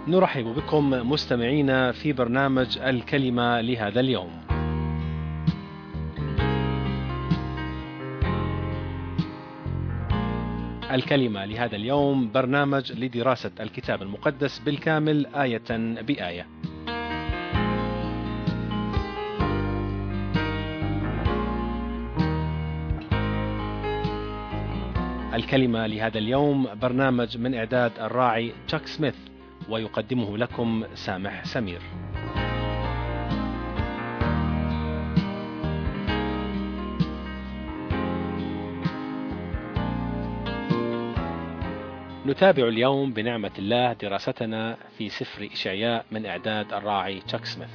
نرحب بكم مستمعينا في برنامج الكلمة لهذا اليوم. الكلمة لهذا اليوم برنامج لدراسة الكتاب المقدس بالكامل آية بآية. الكلمة لهذا اليوم برنامج من إعداد الراعي تشاك سميث، ويقدمه لكم سامح سمير. نتابع اليوم بنعمة الله دراستنا في سفر إشعياء من إعداد الراعي تشاك سميث.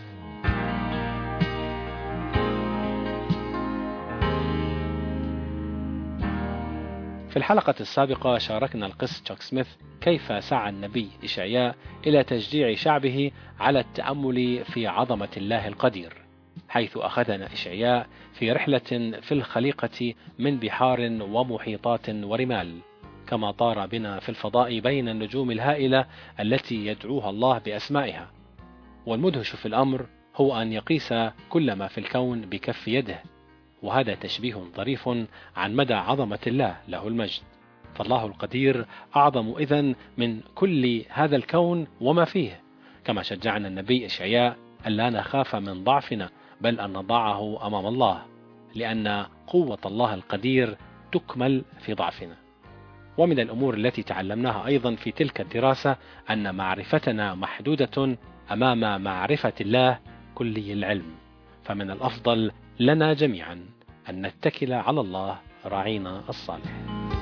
في الحلقة السابقة شاركنا القس تشاك سميث كيف سعى النبي إشعياء إلى تشجيع شعبه على التأمل في عظمة الله القدير، حيث أخذنا إشعياء في رحلة في الخليقة من بحار ومحيطات ورمال، كما طار بنا في الفضاء بين النجوم الهائلة التي يدعوها الله بأسمائها. والمدهش في الأمر هو أن يقيس كل ما في الكون بكف يده، وهذا تشبيه ظريف عن مدى عظمة الله له المجد. فالله القدير أعظم إذن من كل هذا الكون وما فيه، كما شجعنا النبي إشعياء ألا نخاف من ضعفنا بل أن نضعه أمام الله، لأن قوة الله القدير تكمل في ضعفنا. ومن الأمور التي تعلمناها أيضا في تلك الدراسة أن معرفتنا محدودة أمام معرفة الله كلي العلم، فمن الأفضل لنا جميعا أن نتكل على الله راعينا الصالح.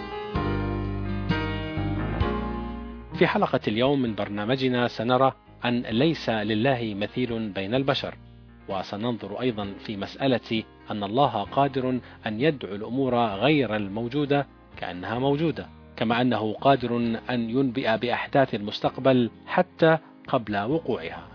في حلقة اليوم من برنامجنا سنرى أن ليس لله مثيل بين البشر، وسننظر أيضا في مسألة أن الله قادر أن يدعو الأمور غير الموجودة كأنها موجودة، كما أنه قادر أن ينبئ بأحداث المستقبل حتى قبل وقوعها.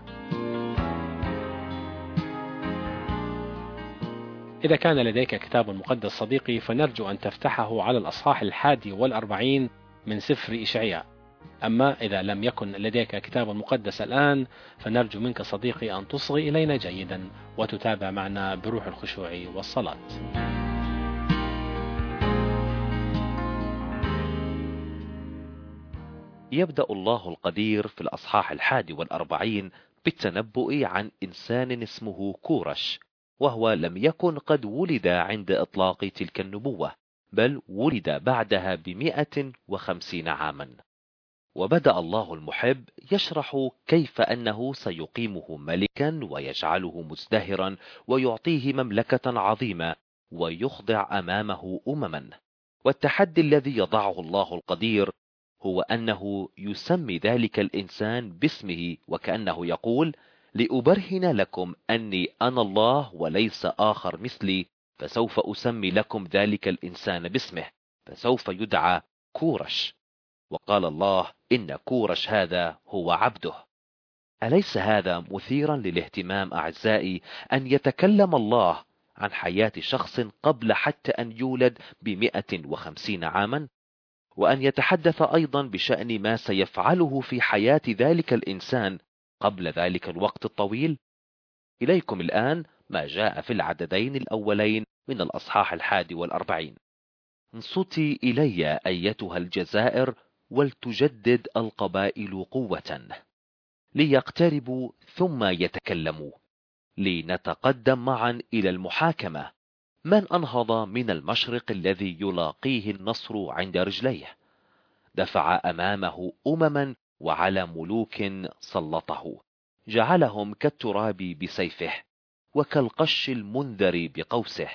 إذا كان لديك كتاب مقدس صديقي فنرجو أن تفتحه على الأصحاح 41 من سفر إشعياء. أما إذا لم يكن لديك كتاب مقدس الآن فنرجو منك صديقي أن تصغي إلينا جيدا وتتابع معنا بروح الخشوع والصلاة. يبدأ الله القدير في الأصحاح 41 بالتنبؤ عن إنسان اسمه كورش، وهو لم يكن قد ولد عند إطلاق تلك النبوة، بل ولد بعدها ب150 عاما. وبدأ الله المحب يشرح كيف أنه سيقيمه ملكا ويجعله مزدهرا ويعطيه مملكة عظيمة ويخضع أمامه أمما. والتحدي الذي يضعه الله القدير هو أنه يسمي ذلك الإنسان باسمه، وكأنه يقول: لأبرهن لكم أني أنا الله وليس آخر مثلي، فسوف أسمي لكم ذلك الإنسان باسمه، فسوف يدعى كورش. وقال الله: إن كورش هذا هو عبده. أليس هذا مثيرا للاهتمام أعزائي، أن يتكلم الله عن حياة شخص قبل حتى أن يولد ب150 عاما، وأن يتحدث أيضا بشأن ما سيفعله في حياة ذلك الإنسان قبل ذلك الوقت الطويل؟ إليكم الآن ما جاء في العددين الأولين من الأصحاح 41. انصتي إلي أيتها الجزائر، ولتجدد القبائل قوة، ليقتربوا ثم يتكلموا، لنتقدم معا إلى المحاكمة. من أنهض من المشرق الذي يلاقيه النصر عند رجليه؟ دفع أمامه أمما وعلى ملوك سلطه، جعلهم كالتراب بسيفه وكالقش المنذر بقوسه.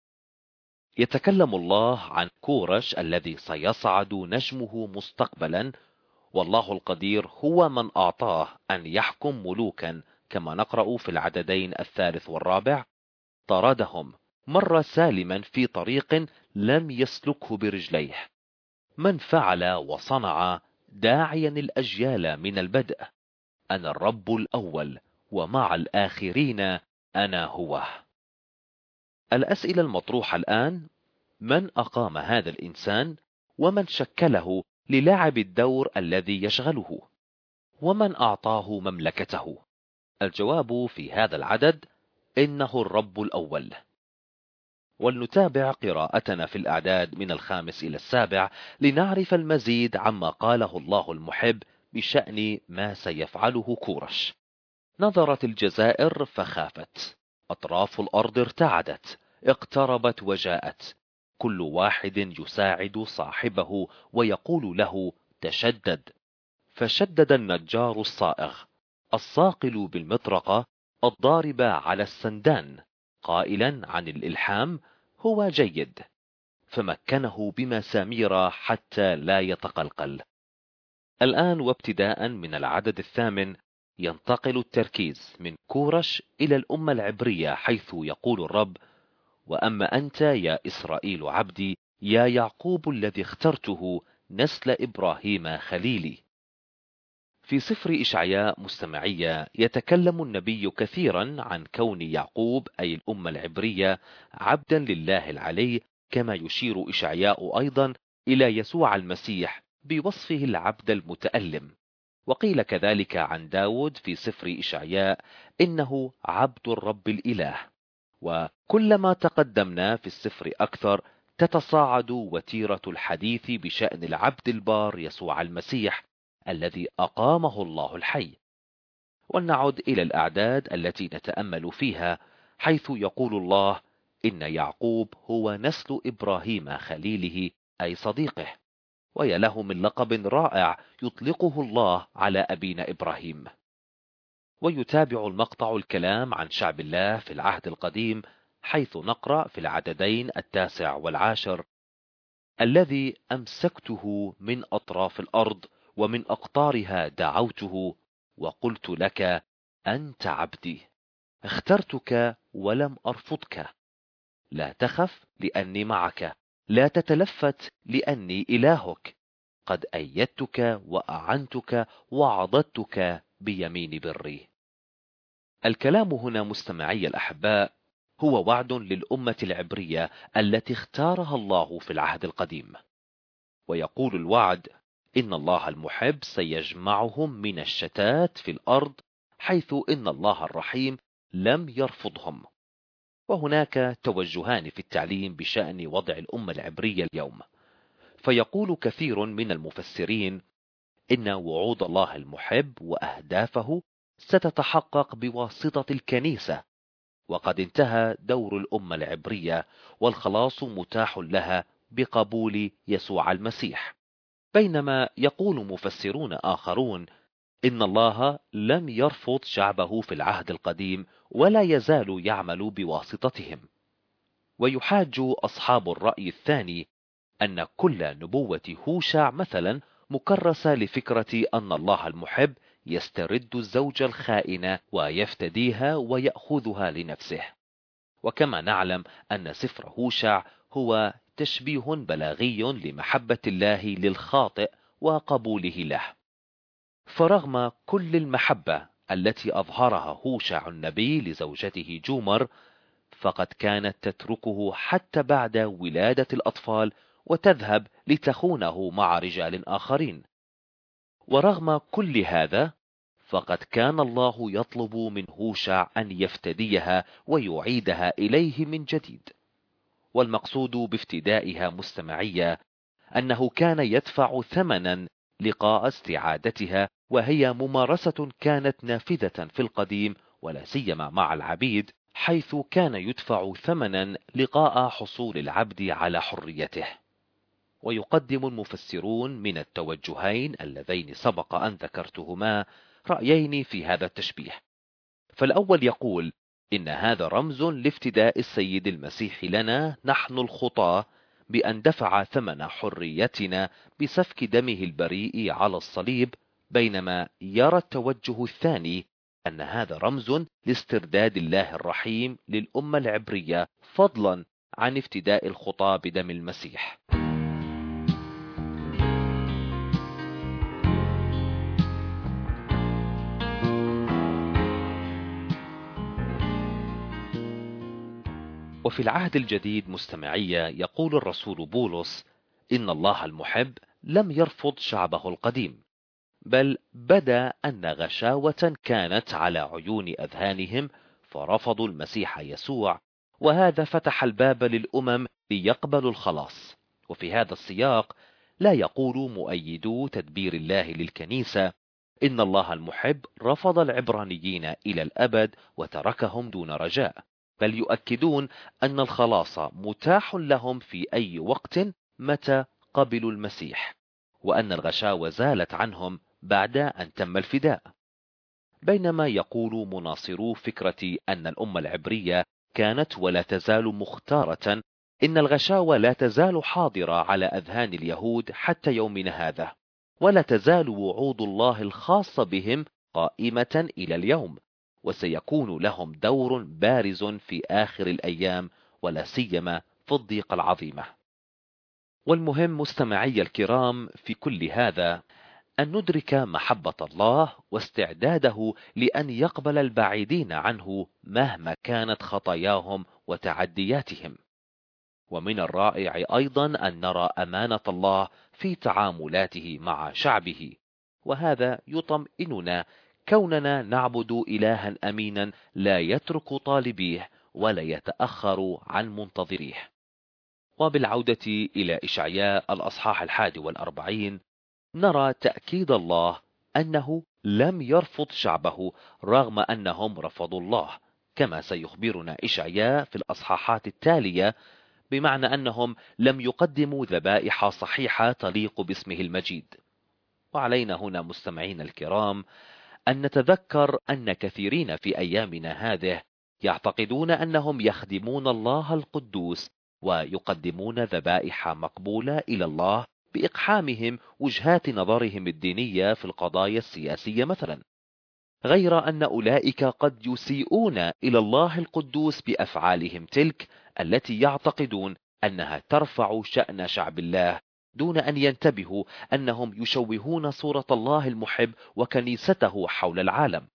يتكلم الله عن كورش الذي سيصعد نجمه مستقبلا، والله القدير هو من أعطاه أن يحكم ملوكا، كما نقرأ في العددين 3 و4: طردهم، مر سالما في طريق لم يسلكه برجليه. من فعل وصنع، داعيا الأجيال من البدء. أنا الرب الأول، ومع الآخرين أنا هو. الأسئلة المطروحة الآن: من أقام هذا الإنسان؟ ومن شكله للعب الدور الذي يشغله؟ ومن أعطاه مملكته؟ الجواب في هذا العدد إنه الرب الأول. ولنتابع قراءتنا في الأعداد من 5 إلى 7 لنعرف المزيد عما قاله الله المحب بشأن ما سيفعله كورش. نظرت الجزائر فخافت، أطراف الأرض ارتعدت، اقتربت وجاءت، كل واحد يساعد صاحبه ويقول له تشدد. فشدد النجار الصائغ الصاقل بالمطرقة الضاربة على السندان قائلا عن الإلحام هو جيد، فمكنه بمسامير حتى لا يتقلقل. الآن وابتداء من العدد 8 ينتقل التركيز من كورش إلى الأمة العبرية، حيث يقول الرب: وأما أنت يا إسرائيل عبدي، يا يعقوب الذي اخترته، نسل إبراهيم خليلي. في سفر إشعياء مستمعية يتكلم النبي كثيرا عن كون يعقوب أي الأمة العبرية عبدا لله العلي، كما يشير إشعياء أيضا إلى يسوع المسيح بوصفه العبد المتألم. وقيل كذلك عن داود في سفر إشعياء إنه عبد الرب الإله. وكلما تقدمنا في السفر أكثر تتصاعد وتيرة الحديث بشأن العبد البار يسوع المسيح الذي أقامه الله الحي. ولنعد إلى الأعداد التي نتأمل فيها، حيث يقول الله: إن يعقوب هو نسل إبراهيم خليله أي صديقه. ويا له من لقب رائع يطلقه الله على أبينا إبراهيم. ويتابع المقطع الكلام عن شعب الله في العهد القديم، حيث نقرأ في العددين 9 و10: الذي أمسكته من أطراف الأرض ومن أقطارها دعوته وقلت لك أنت عبدي، اخترتك ولم أرفضك. لا تخف لأني معك، لا تتلفت لأني إلهك، قد أيدتك وأعنتك وعضدتك بيمين بري. الكلام هنا مستمعي الأحباء هو وعد للأمة العبرية التي اختارها الله في العهد القديم. ويقول الوعد إن الله المحب سيجمعهم من الشتات في الأرض، حيث إن الله الرحيم لم يرفضهم. وهناك توجهان في التعليم بشأن وضع الأمة العبرية اليوم. فيقول كثير من المفسرين إن وعود الله المحب وأهدافه ستتحقق بواسطة الكنيسة، وقد انتهى دور الأمة العبرية والخلاص متاح لها بقبول يسوع المسيح. بينما يقول مفسرون آخرون إن الله لم يرفض شعبه في العهد القديم ولا يزال يعمل بواسطتهم. ويحاج أصحاب الرأي الثاني أن كل نبوة هوشع مثلا مكرسة لفكرة أن الله المحب يسترد الزوجة الخائنة ويفتديها ويأخذها لنفسه. وكما نعلم أن سفر هوشع هو تشبيه بلاغي لمحبة الله للخاطئ وقبوله له. فرغم كل المحبة التي أظهرها هوشع النبي لزوجته جومر، فقد كانت تتركه حتى بعد ولادة الأطفال وتذهب لتخونه مع رجال آخرين. ورغم كل هذا فقد كان الله يطلب من هوشع أن يفتديها ويعيدها إليه من جديد. والمقصود بافتدائها مستمعية أنه كان يدفع ثمنا لقاء استعادتها، وهي ممارسة كانت نافذة في القديم ولا سيما مع العبيد، حيث كان يدفع ثمنا لقاء حصول العبد على حريته. ويقدم المفسرون من التوجهين اللذين سبق أن ذكرتهما رأيين في هذا التشبيه. فالأول يقول إن هذا رمز لافتداء السيد المسيح لنا نحن الخطاة، بأن دفع ثمن حريتنا بسفك دمه البريء على الصليب. بينما يرى التوجه الثاني أن هذا رمز لاسترداد الله الرحيم للأمة العبرية، فضلا عن افتداء الخطاة بدم المسيح. وفي العهد الجديد مستمعية يقول الرسول بولس إن الله المحب لم يرفض شعبه القديم، بل بدا أن غشاوة كانت على عيون أذهانهم فرفضوا المسيح يسوع، وهذا فتح الباب للأمم ليقبلوا الخلاص. وفي هذا السياق لا يقول مؤيدو تدبير الله للكنيسة إن الله المحب رفض العبرانيين إلى الأبد وتركهم دون رجاء، بل يؤكدون أن الخلاص متاح لهم في أي وقت متى قبلوا المسيح، وأن الغشاوة زالت عنهم بعد أن تم الفداء. بينما يقول مناصرو فكرة أن الأمة العبرية كانت ولا تزال مختارة، إن الغشاوة لا تزال حاضرة على أذهان اليهود حتى يومنا هذا، ولا تزال وعود الله الخاصة بهم قائمة إلى اليوم، وسيكون لهم دور بارز في آخر الأيام، ولا سيما في الضيقة العظيمة. والمهم مستمعي الكرام في كل هذا أن ندرك محبة الله واستعداده لأن يقبل البعيدين عنه مهما كانت خطاياهم وتعدياتهم. ومن الرائع أيضا أن نرى أمانة الله في تعاملاته مع شعبه، وهذا يطمئننا كوننا نعبد إلها أمينا لا يترك طالبيه ولا يتأخر عن منتظريه. وبالعودة إلى إشعياء الأصحاح 41 نرى تأكيد الله أنه لم يرفض شعبه رغم أنهم رفضوا الله، كما سيخبرنا إشعياء في الأصحاحات التالية، بمعنى أنهم لم يقدموا ذبائح صحيحة تليق باسمه المجيد. وعلينا هنا مستمعين الكرام أن نتذكر أن كثيرين في أيامنا هذه يعتقدون أنهم يخدمون الله القدوس ويقدمون ذبائح مقبولة إلى الله بإقحامهم وجهات نظرهم الدينية في القضايا السياسية مثلا، غير أن أولئك قد يسيئون إلى الله القدوس بأفعالهم تلك التي يعتقدون أنها ترفع شأن شعب الله، دون أن ينتبهوا أنهم يشوهون صورة الله المحب وكنيسته حول العالم.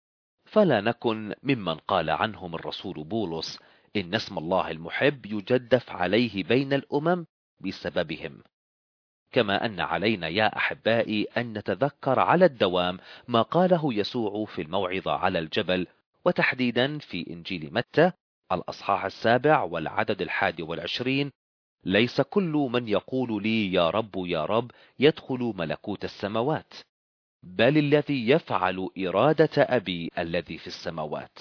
فلا نكن ممن قال عنهم الرسول بولس إن اسم الله المحب يجدف عليه بين الأمم بسببهم. كما أن علينا يا أحبائي أن نتذكر على الدوام ما قاله يسوع في الموعظة على الجبل، وتحديدا في إنجيل متى الأصحاح 7 والعدد 21: ليس كل من يقول لي يا رب يا رب يدخل ملكوت السماوات، بل الذي يفعل إرادة أبي الذي في السماوات.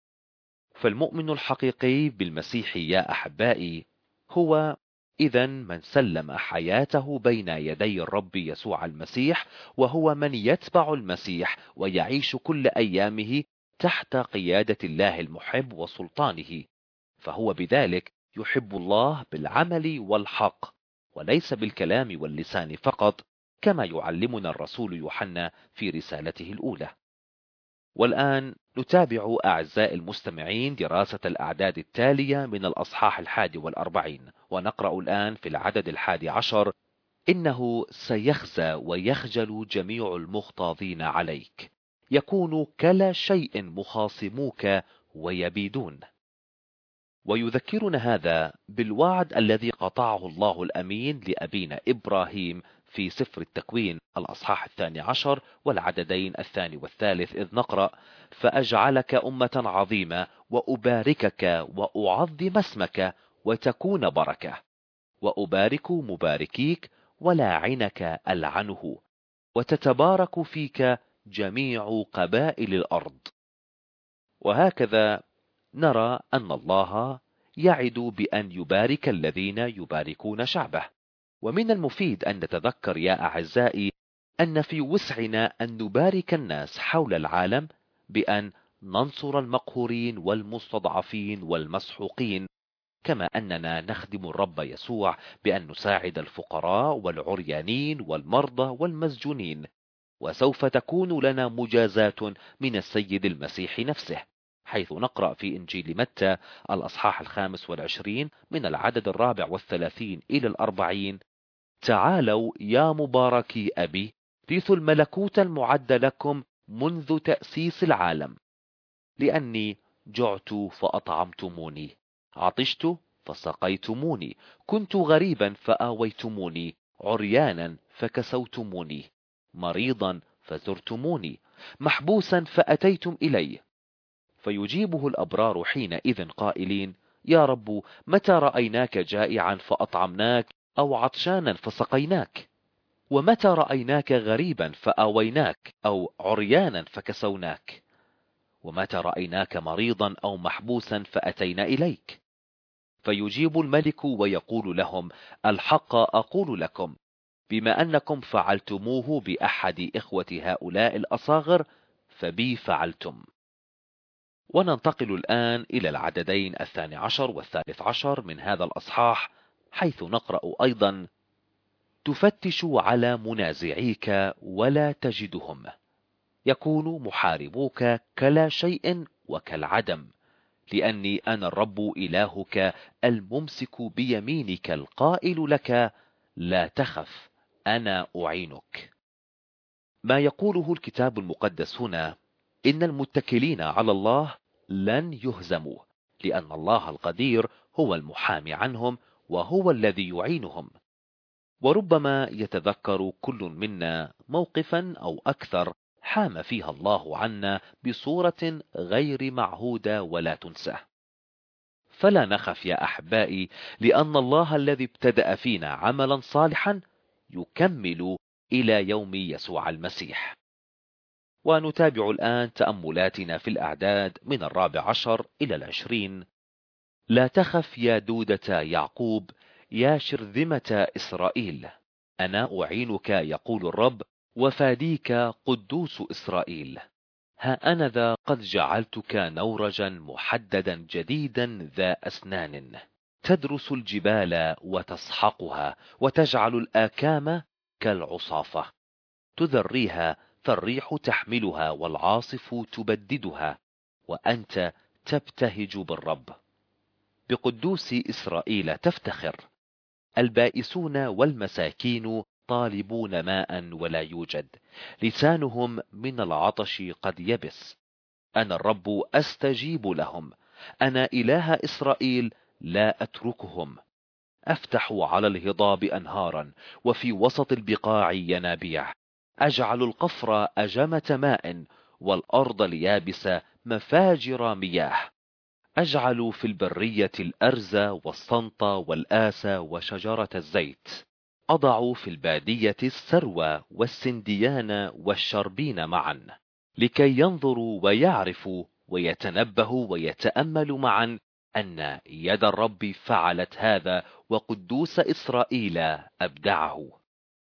فالمؤمن الحقيقي بالمسيح يا أحبائي هو إذن من سلم حياته بين يدي الرب يسوع المسيح، وهو من يتبع المسيح ويعيش كل أيامه تحت قيادة الله المحب وسلطانه، فهو بذلك يحب الله بالعمل والحق وليس بالكلام واللسان فقط، كما يعلمنا الرسول يوحنا في رسالته الأولى. والآن نتابع أعزائي المستمعين دراسة الأعداد التالية من الأصحاح 41، ونقرأ الآن في العدد 11: إنه سيخزى ويخجل جميع المغتاظين عليك، يكون كلا شيء مخاصموك ويبيدون. ويذكرنا هذا بالوعد الذي قطعه الله الأمين لأبينا إبراهيم في سفر التكوين الأصحاح 12 والعددين 2 والثالث، إذ نقرأ: فأجعلك أمة عظيمة وأباركك وأعظم اسمك وتكون بركة، وأبارك مباركيك ولاعنك ألعنه، وتتبارك فيك جميع قبائل الأرض. وهكذا نرى أن الله يعد بأن يبارك الذين يباركون شعبه. ومن المفيد أن نتذكر يا أعزائي أن في وسعنا أن نبارك الناس حول العالم بأن ننصر المقهورين والمستضعفين والمسحوقين، كما أننا نخدم الرب يسوع بأن نساعد الفقراء والعريانين والمرضى والمسجونين، وسوف تكون لنا مجازات من السيد المسيح نفسه، حيث نقرأ في إنجيل متى الأصحاح 25 من العدد 34 إلى 40: تعالوا يا مباركي أبي رثوا الملكوت المعد لكم منذ تأسيس العالم، لأني جعت فأطعمتموني، عطشت فسقيتموني، كنت غريبا فآويتموني، عريانا فكسوتموني، مريضا فزرتموني، محبوسا فأتيتم إلي. فيجيبه الأبرار حينئذ قائلين: يا رب، متى رأيناك جائعا فأطعمناك، أو عطشانا فسقيناك؟ ومتى رأيناك غريبا فآويناك، أو عريانا فكسوناك؟ ومتى رأيناك مريضا أو محبوسا فأتينا إليك؟ فيجيب الملك ويقول لهم: الحق أقول لكم، بما أنكم فعلتموه بأحد إخوة هؤلاء الأصاغر فبي فعلتم. وننتقل الآن إلى العددين 12 و13 من هذا الأصحاح، حيث نقرأ أيضا: تفتش على منازعيك ولا تجدهم، يكون محاربوك كلا شيء وكالعدم، لأني أنا الرب إلهك الممسك بيمينك القائل لك: لا تخف، أنا أعينك. ما يقوله الكتاب المقدس هنا إن المتكلين على الله لن يهزموا، لأن الله القدير هو المحامي عنهم وهو الذي يعينهم. وربما يتذكر كل منا موقفا أو أكثر حام فيها الله عنا بصورة غير معهودة ولا تنسى. فلا نخف يا أحبائي، لأن الله الذي ابتدأ فينا عملا صالحا يكمل إلى يوم يسوع المسيح. ونتابع الآن تأملاتنا في الأعداد من 14 إلى 20. لا تخف يا دودة يعقوب، يا شرذمة إسرائيل، أنا أعينك يقول الرب، وفاديك قدوس إسرائيل. ها أنا ذا قد جعلتك نورجا محددا جديدا ذا أسنان، تدرس الجبال وتسحقها، وتجعل الآكام كالعصافة، تذريها فالريح تحملها والعاصف تبددها، وأنت تبتهج بالرب. بقدوس إسرائيل تفتخر. البائسون والمساكين طالبون ماء ولا يوجد، لسانهم من العطش قد يبس. أنا الرب أستجيب لهم، أنا إله إسرائيل لا أتركهم. أفتح على الهضاب أنهارا، وفي وسط البقاع ينابيع. أجعل القفر أجمة ماء، والأرض اليابس مفاجر مياه. أجعل في البرية الأرز والصنط والآس وشجرة الزيت. أضع في البادية السروى والسنديان والشربين معا، لكي ينظروا ويعرفوا ويتنبهوا ويتأملوا معا أن يد الرب فعلت هذا، وقدوس إسرائيل أبدعه.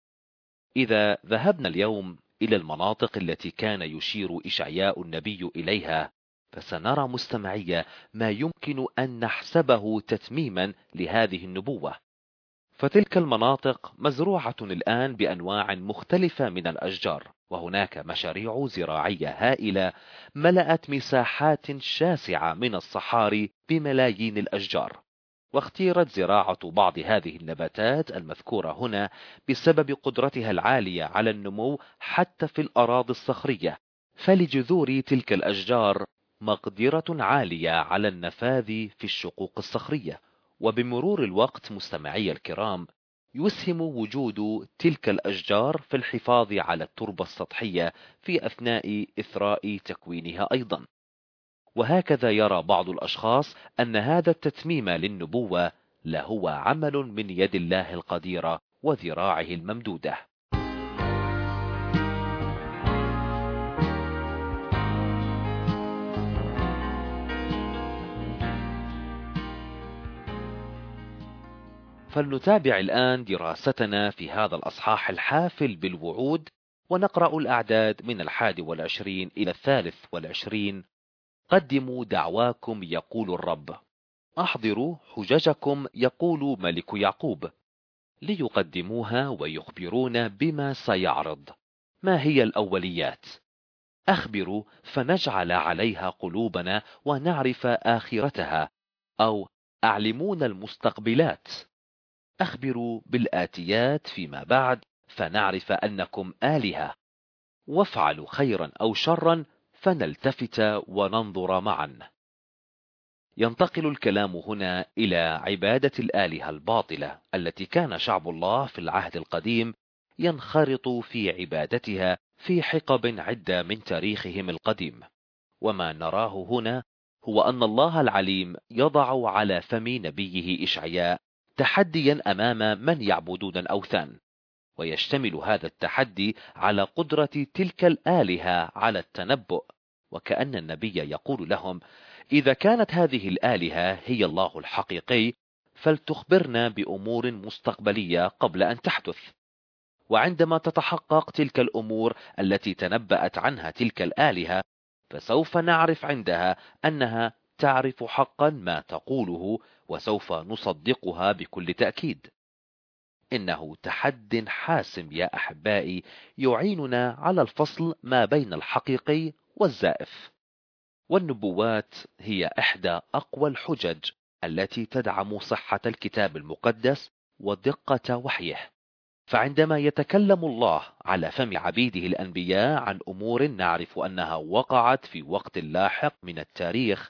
إذا ذهبنا اليوم إلى المناطق التي كان يشير إشعياء النبي إليها، فسنرى مستمعية ما يمكن أن نحسبه تتميما لهذه النبوة. فتلك المناطق مزروعة الآن بأنواع مختلفة من الأشجار، وهناك مشاريع زراعية هائلة ملأت مساحات شاسعة من الصحاري بملايين الأشجار. واختيرت زراعة بعض هذه النباتات المذكورة هنا بسبب قدرتها العالية على النمو حتى في الأراضي الصخرية، فلجذور تلك الأشجار مقدرة عالية على النفاذ في الشقوق الصخرية. وبمرور الوقت مستمعي الكرام، يسهم وجود تلك الأشجار في الحفاظ على التربة السطحية في أثناء إثراء تكوينها أيضا. وهكذا يرى بعض الأشخاص أن هذا التتميم للنبوة لهو عمل من يد الله القديرة وذراعه الممدودة. فلنتابع الآن دراستنا في هذا الأصحاح الحافل بالوعود، ونقرأ الأعداد من 21 إلى 23. قدموا دعواكم يقول الرب، أحضروا حججكم يقول ملك يعقوب، ليقدموها ويخبرون بما سيعرض. ما هي الأوليات؟ أخبروا فنجعل عليها قلوبنا ونعرف آخرتها، أو أعلمون المستقبلات. أخبروا بالآتيات فيما بعد فنعرف أنكم آلهة، وافعلوا خيرا أو شرا فنلتفت وننظر معا. ينتقل الكلام هنا إلى عبادة الآلهة الباطلة التي كان شعب الله في العهد القديم ينخرطوا في عبادتها في حقب عدة من تاريخهم القديم. وما نراه هنا هو أن الله العليم يضع على فم نبيه إشعياء تحديا أمام من يعبدون الأوثان، ويشتمل هذا التحدي على قدرة تلك الآلهة على التنبؤ، وكأن النبي يقول لهم: إذا كانت هذه الآلهة هي الله الحقيقي فلتخبرنا بأمور مستقبلية قبل أن تحدث. وعندما تتحقق تلك الأمور التي تنبأت عنها تلك الآلهة، فسوف نعرف عندها أنها تعرف حقا ما تقوله، وسوف نصدقها بكل تأكيد. إنه تحد حاسم يا أحبائي، يعيننا على الفصل ما بين الحقيقي والزائف. والنبوات هي إحدى أقوى الحجج التي تدعم صحة الكتاب المقدس ودقة وحيه. فعندما يتكلم الله على فم عبيده الأنبياء عن أمور نعرف أنها وقعت في وقت لاحق من التاريخ،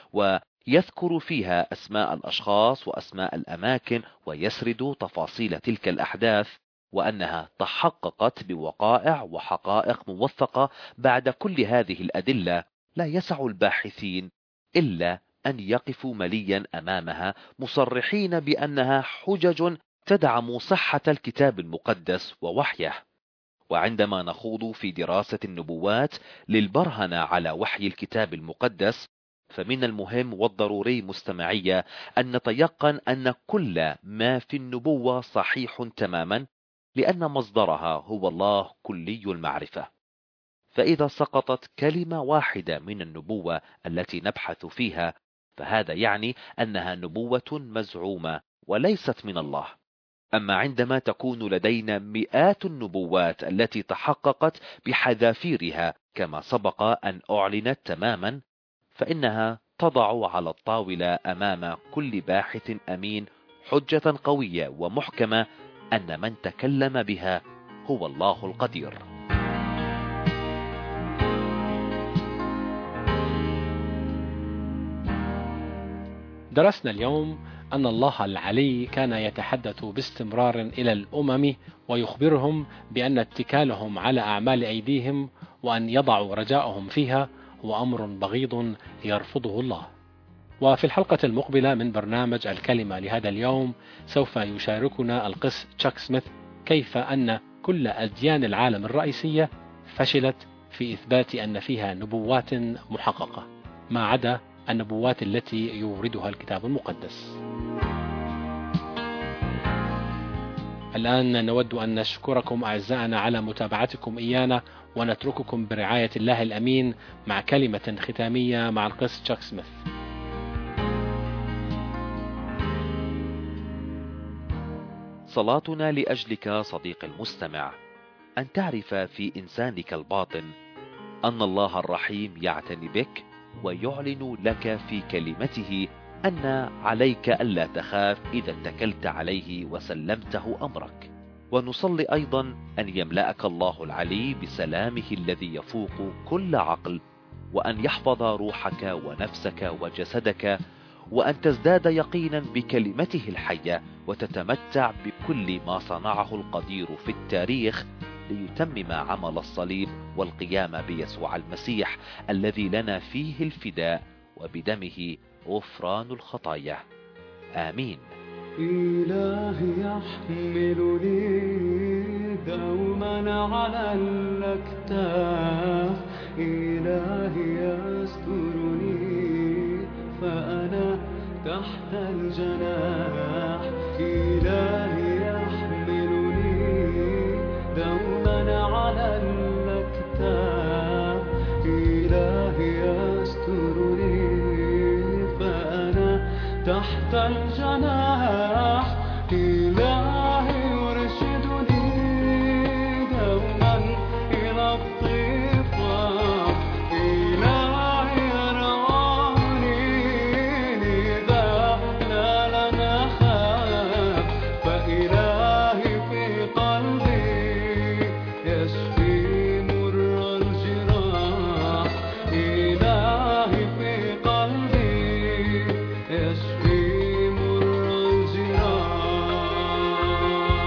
ويذكر فيها أسماء الأشخاص وأسماء الأماكن ويسرد تفاصيل تلك الأحداث، وأنها تحققت بوقائع وحقائق موثقة، بعد كل هذه الأدلة لا يسع الباحثين إلا أن يقفوا مليا أمامها مصرحين بأنها حجج تدعم صحة الكتاب المقدس ووحيه. وعندما نخوض في دراسة النبوات للبرهنة على وحي الكتاب المقدس، فمن المهم والضروري مستمعية أن نتيقن أن كل ما في النبوة صحيح تماما، لأن مصدرها هو الله كلي المعرفة. فإذا سقطت كلمة واحدة من النبوة التي نبحث فيها، فهذا يعني أنها نبوة مزعومة وليست من الله. أما عندما تكون لدينا مئات النبوات التي تحققت بحذافيرها كما سبق أن أعلنت تماما، فإنها تضع على الطاولة أمام كل باحث أمين حجة قوية ومحكمة أن من تكلم بها هو الله القدير. درسنا اليوم أن الله العلي كان يتحدث باستمرار إلى الأمم ويخبرهم بأن اتكالهم على أعمال أيديهم وأن يضعوا رجاءهم فيها هو أمر بغيض يرفضه الله. وفي الحلقة المقبلة من برنامج الكلمة لهذا اليوم سوف يشاركنا القس تشاك سميث كيف أن كل أديان العالم الرئيسية فشلت في إثبات أن فيها نبوات محققة ما عدا النبوات التي يوردها الكتاب المقدس. الآن نود أن نشكركم أعزائنا على متابعتكم إيانا، ونترككم برعاية الله الأمين مع كلمة ختامية مع القس تشاك سميث. صلاتنا لأجلك صديق المستمع أن تعرف في إنسانك الباطن أن الله الرحيم يعتني بك ويعلن لك في كلمته أن عليك ألا تخاف إذا اتكلت عليه وسلمته أمرك. ونصلي أيضا أن يملأك الله العلي بسلامه الذي يفوق كل عقل، وأن يحفظ روحك ونفسك وجسدك، وأن تزداد يقينا بكلمته الحية وتتمتع بكل ما صنعه القدير في التاريخ ليتمم عمل الصليب والقيام بيسوع المسيح الذي لنا فيه الفداء وبدمه غفران الخطايا. آمين. إلهي يحملني دوما على الأكتاف، إلهي يسترني فأنا تحت الجناح، إلهي يحملني دوما على الأكتاف، إلهي يسترني فأنا تحت الجناح، إلهي يرشدني دوما إلى الطيفة، إلهي يرعاني لذا لا نخاف، فإلهي في قلبي يشفي مر الجراح، إلهي في قلبي يشفي مر الجراح.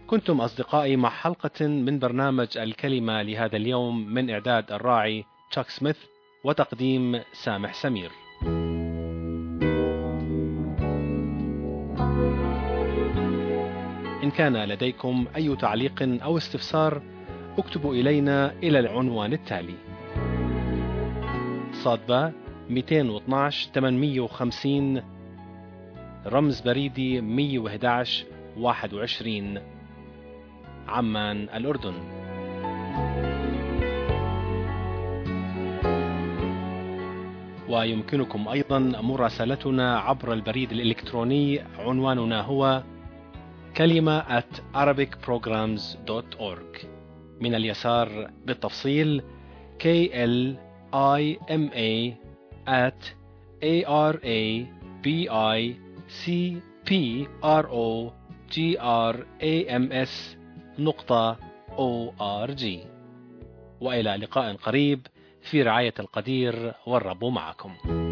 كنتم أصدقائي مع حلقة من برنامج الكلمة لهذا اليوم من إعداد الراعي تشاك سميث وتقديم سامح سمير. إن كان لديكم أي تعليق أو استفسار اكتبوا إلينا إلى العنوان التالي: صادبة 212 850 رمز بريدي 111 21 عمان الأردن. ويمكنكم أيضا مراسلتنا عبر البريد الإلكتروني، عنواننا هو kalima@arabicprograms.org. من اليسار بالتفصيل kalima@arabicprograms.org. وإلى لقاء قريب في رعاية القدير، والرب معكم.